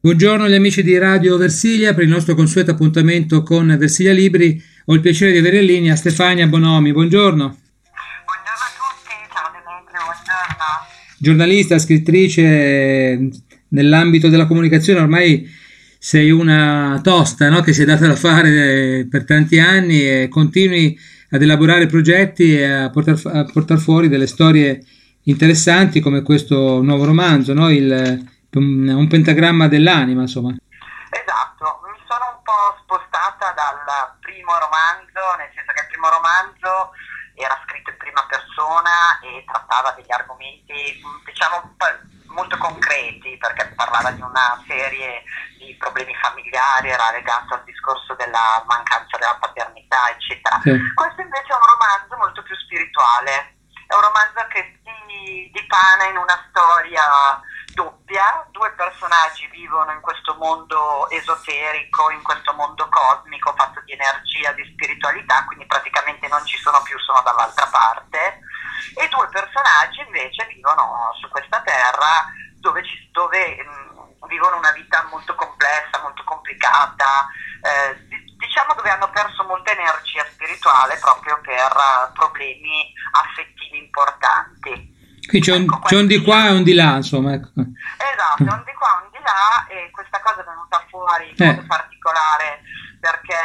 Buongiorno agli amici di Radio Versilia per il nostro consueto appuntamento con Versilia Libri. Ho il piacere di avere in linea Stefania Bonomi. Buongiorno. Buongiorno a tutti, ciao Demetrio, buongiorno. Giornalista, scrittrice nell'ambito della comunicazione, ormai sei una tosta, no? Che si è data da fare per tanti anni e continui ad elaborare progetti e a portar fuori delle storie interessanti come questo nuovo romanzo, no? Un pentagramma dell'anima, insomma. Esatto, mi sono un po' spostata dal primo romanzo, nel senso che il primo romanzo era scritto in prima persona e trattava degli argomenti, diciamo, molto concreti, perché parlava di una serie di problemi familiari, era legato al discorso della mancanza della paternità, eccetera. Sì. Questo invece è un romanzo molto più spirituale, è un romanzo che si dipana in una storia doppia, due personaggi vivono in questo mondo esoterico, in questo mondo cosmico fatto di energia, di spiritualità, quindi praticamente non ci sono più, sono dall'altra parte, e due personaggi invece vivono su questa terra dove vivono una vita molto complessa, molto complicata, diciamo dove hanno perso molta energia spirituale proprio per problemi affettivi importanti. Qui c'è un di qua e un di là, insomma. Ecco. Esatto, un di qua, un di là, e questa cosa è venuta fuori in modo particolare perché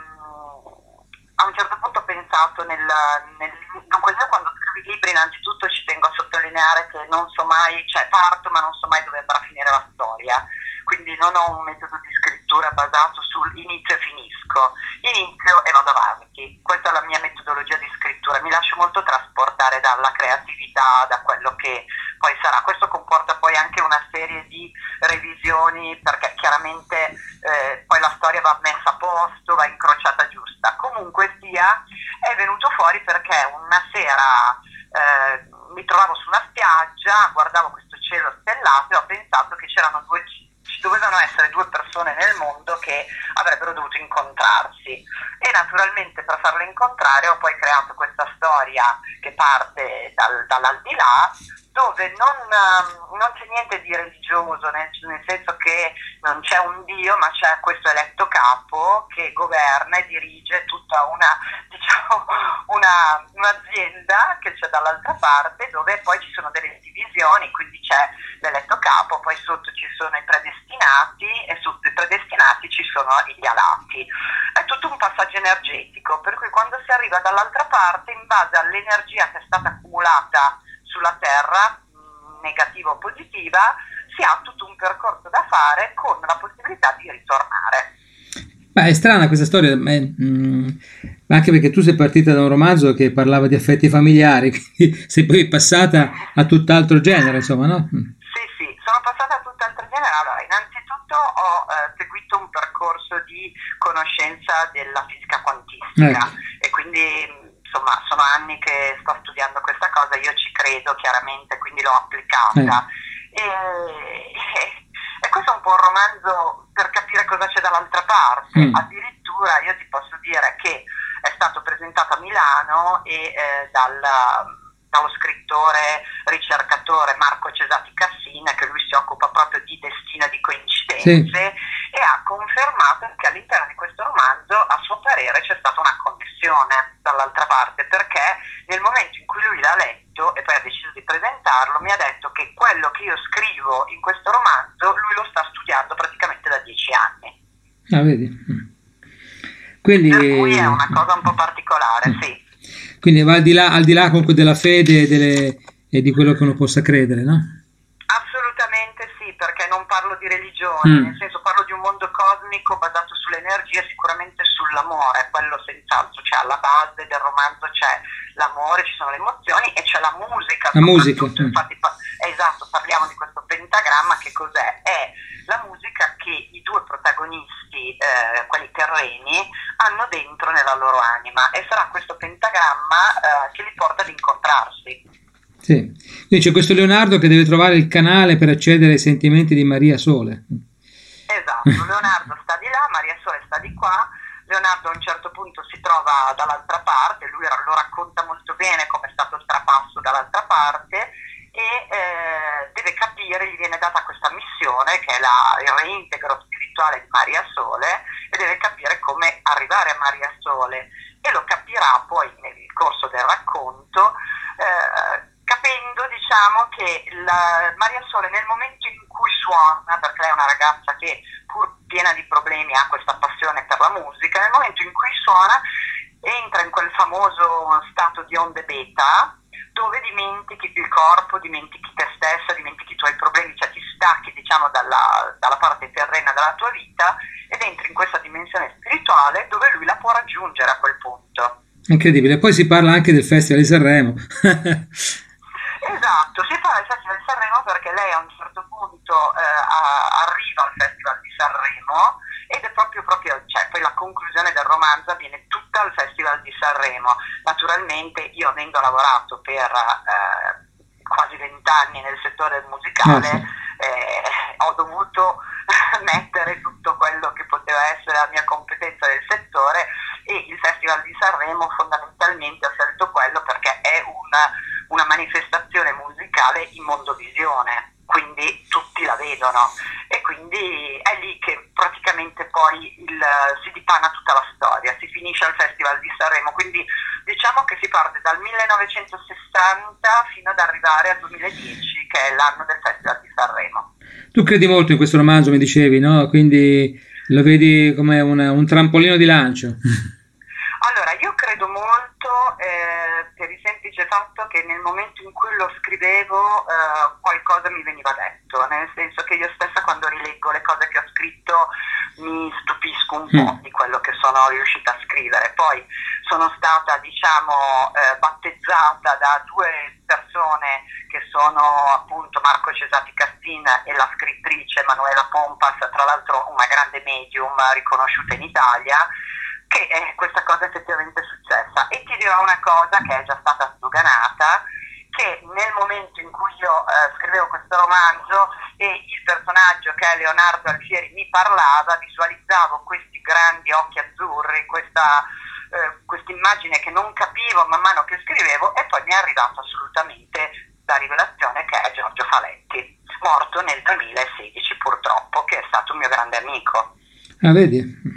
a un certo punto ho pensato dunque io quando scrivo i libri innanzitutto ci tengo a sottolineare che non so mai, cioè parto ma non so mai dove andrà a finire la storia, quindi non ho un metodo di scrittura basato sul inizio e finisco, inizio e vado avanti, questa è la mia metodologia di scrittura, mi lascio molto trasportare dalla creatività, da quello che poi sarà. Questo comporta poi anche una serie di revisioni perché chiaramente poi la storia va messa a posto, va incrociata giusta. Comunque sia, è venuto fuori perché una sera mi trovavo su una spiaggia, guardavo questo cielo stellato e ho pensato che ci dovevano essere due persone nel mondo che avrebbero dovuto incontrarsi e naturalmente per farle incontrare ho poi creato questa storia che parte dall'aldilà, dove non c'è niente di religioso, nel senso che non c'è un dio, ma c'è questo eletto capo che governa e dirige tutta un'azienda che c'è dall'altra parte, dove poi ci sono delle divisioni, quindi c'è l'eletto capo, poi sotto ci sono i predestinati e sotto i predestinati ci sono gli alati. È tutto un passaggio energetico, per cui quando si arriva dall'altra parte, in base all'energia che è stata accumulata sulla Terra, negativa o positiva, si ha tutto un percorso da fare con la possibilità di ritornare. Beh, è strana questa storia, anche perché tu sei partita da un romanzo che parlava di affetti familiari, quindi sei poi passata a tutt'altro genere, insomma, no? Sì, sono passata a tutt'altro genere. Allora, innanzitutto ho seguito un percorso di conoscenza della fisica quantistica e quindi insomma sono anni che sto studiando questa cosa, io ci credo chiaramente, quindi l'ho applicata e questo è un po' un romanzo per capire cosa c'è dall'altra parte. Addirittura io ti posso dire che è stato presentato a Milano e dallo scrittore ricercatore Marco Cesati Cassina, che lui si occupa proprio di destino e di coincidenze, e ha confermato che all'interno di questo romanzo a suo parere c'è stata una connessione dall'altra parte, perché nel momento in cui lui l'ha letto e poi ha deciso di presentarlo mi ha detto che quello che io scrivo in questo romanzo lui lo sta studiando praticamente da 10 anni. Ah, vedi? Quindi, per cui è una cosa un po' particolare, sì. Quindi va al di là comunque della fede e di quello che uno possa credere, no? Assolutamente sì, perché non parlo di religione, nel senso parlo di un mondo cosmico basato sull'energia, sicuramente sull'amore, quello senz'altro, cioè alla base del romanzo c'è l'amore, ci sono le emozioni e c'è la musica. La musica. Infatti, esatto, parliamo di questo pentagramma, che cos'è? È la musica che i due protagonisti, quelli terreni, hanno dentro nella loro anima, e sarà questo pentagramma che li porta ad incontrarsi. Sì, quindi c'è questo Leonardo che deve trovare il canale per accedere ai sentimenti di Maria Sole. Esatto, Leonardo sta di là, Maria Sole sta di qua. Leonardo a un certo punto si trova dall'altra parte, lui lo racconta molto bene come è stato il trapasso dall'altra parte, e deve capire, gli viene data questa missione che è il reintegro spirituale di Maria Sole, e deve capire come arrivare a Maria Sole, e lo capirà poi nel corso del racconto, capendo, diciamo, che Maria Sole nel momento in cui suona, perché lei è una ragazza che pur piena di problemi ha questa passione per la musica, nel momento in cui suona entra in quel famoso stato di onde beta, dove dimentichi il corpo, dimentichi te stessa, dimentichi i tuoi problemi, cioè ti stacchi, diciamo, dalla parte terrena della tua vita ed entri in questa dimensione spirituale dove lui la può raggiungere a quel punto. Incredibile. Poi si parla anche del Festival di Sanremo. Esatto, si parla del Festival di Sanremo perché lei a un certo punto arriva al Festival di Sanremo, ed è proprio cioè, poi la conclusione del romanzo avviene tutta al Festival di Sanremo. Naturalmente io, avendo lavorato per quasi 20 anni nel settore musicale, ho dovuto mettere tutto quello che poteva essere la mia competenza nel settore, e il Festival di Sanremo fondamentalmente ho scelto quello perché è una manifestazione musicale in mondovisione, quindi tutti la vedono, e quindi è lì che praticamente poi si dipana tutta la storia, si finisce al Festival di Sanremo, quindi diciamo che si parte dal 1960 fino ad arrivare al 2010, che è l'anno del Festival di Sanremo. Tu credi molto in questo romanzo, mi dicevi, no? Quindi lo vedi come un trampolino di lancio. Allora, io credo molto per il semplice fatto che nel momento in cui lo scrivevo qualcosa mi veniva detto, nel senso che io stessa, quando rileggo le cose che ho scritto, mi stupisco un po' di quello che sono riuscita a scrivere. Poi sono stata, diciamo, battezzata da due persone che sono appunto Marco Cesati Castin e la scrittrice Manuela Pompas, tra l'altro una grande medium riconosciuta in Italia, che questa cosa effettivamente è successa. E ti dirò una cosa che è già stata sdoganata, che nel momento in cui io scrivevo questo romanzo e il personaggio che è Leonardo Alfieri mi parlava, visualizzavo questi grandi occhi azzurri, questa immagine che non capivo man mano che scrivevo, e poi mi è arrivata assolutamente la rivelazione che è Giorgio Faletti, morto nel 2016 purtroppo, che è stato un mio grande amico. Ah, vedi?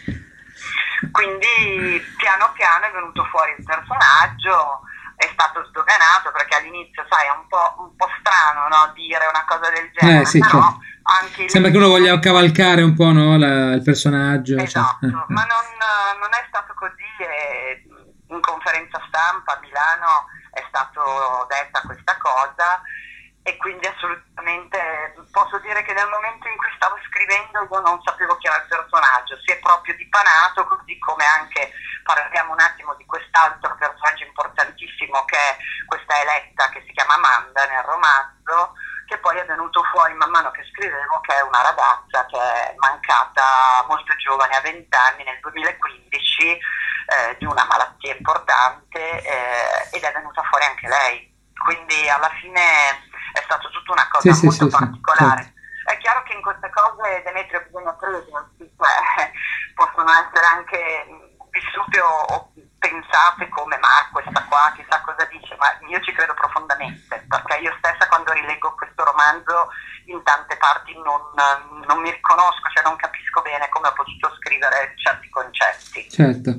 Quindi piano piano è venuto fuori il personaggio, è stato sdoganato perché all'inizio, sai, è un po' strano, no, dire una cosa del genere, sì, però certo. Anche sembra che uno voglia cavalcare un po', no, il personaggio. Esatto, cioè. Ma non è stato così, e in conferenza stampa a Milano è stato detta questa cosa, e quindi assolutamente posso dire che nel momento in cui stavo scrivendo io non sapevo chi era il personaggio, si è proprio dipanato, così come anche parliamo un attimo di quest'altro personaggio importantissimo che è questa Eletta, che si chiama Amanda nel romanzo, che poi è venuto fuori man mano che scrivevo, che è una ragazza che è mancata molto giovane, a 20 anni, nel 2015, di una malattia importante, ed è venuta fuori anche lei. Quindi alla fine è stato tutta una cosa molto particolare. Sì. È chiaro che in queste cose, Demetrio, bisogna credersi, possono essere anche vissute o pensate come, ma questa qua chissà cosa dice, ma io ci credo profondamente, perché io stessa quando rileggo questo romanzo in tante parti non mi riconosco, cioè non capisco bene come ho potuto scrivere certi concetti. Certo.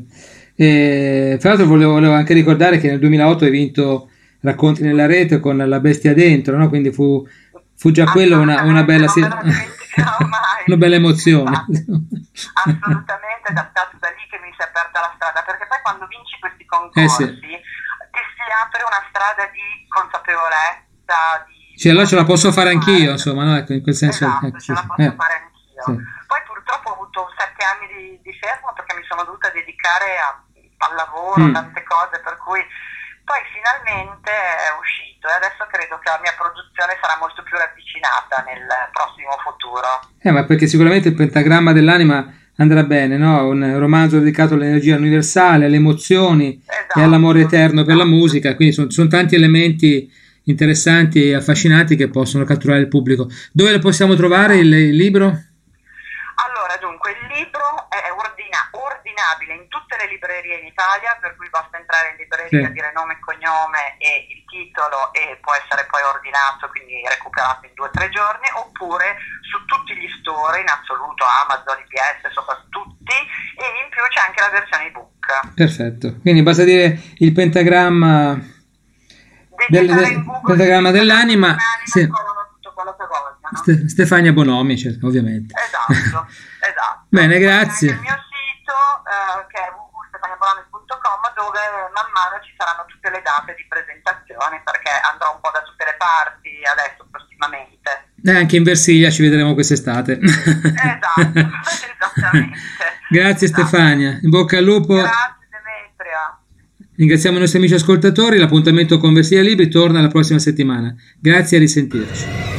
Tra l'altro volevo anche ricordare che nel 2008 hai vinto Racconti nella rete con La bestia dentro, no? Quindi fu già quello una bella una bella emozione. Assolutamente, è stato da lì che mi si è aperta la strada, perché poi quando vinci questi concorsi ti si apre una strada di consapevolezza, cioè allora ce la posso fare anch'io, insomma, no? Ecco, in quel senso. Esatto, ce la posso fare anch'io. Sì. Poi purtroppo ho avuto 7 anni di fermo perché mi sono dovuta dedicare al lavoro, tante cose, per cui poi finalmente è uscito, e adesso credo che la mia produzione sarà molto più ravvicinata nel prossimo futuro. Ma perché sicuramente il pentagramma dell'anima andrà bene, no? Un romanzo dedicato all'energia universale, alle emozioni, e all'amore eterno per la musica, quindi sono tanti elementi interessanti e affascinanti che possono catturare il pubblico. Dove lo possiamo trovare il libro? Allora, dunque, il libro è ordinato ordinabile in tutte le librerie in Italia, per cui basta entrare in libreria, dire nome e cognome e il titolo e può essere poi ordinato, quindi recuperato in 2 o 3 giorni, oppure su tutti gli store in assoluto, Amazon, IPS, soprattutto tutti, e in più c'è anche la versione ebook. Perfetto, quindi basta dire il pentagramma pentagramma dell'anima, sì. Tutto quello che vogliono. Stefania Bonomi, ovviamente. Esatto. Bene, grazie. Anche il mio sito che è www.stefaniabonomi.com, dove man mano ci saranno tutte le date di presentazione, perché andrò un po' da tutte le parti adesso prossimamente. Anche in Versilia ci vedremo quest'estate. Esatto, esattamente. Grazie Stefania, in bocca al lupo. Grazie Demetria. Ringraziamo i nostri amici ascoltatori, l'appuntamento con Versilia Libri torna la prossima settimana. Grazie e a risentirci.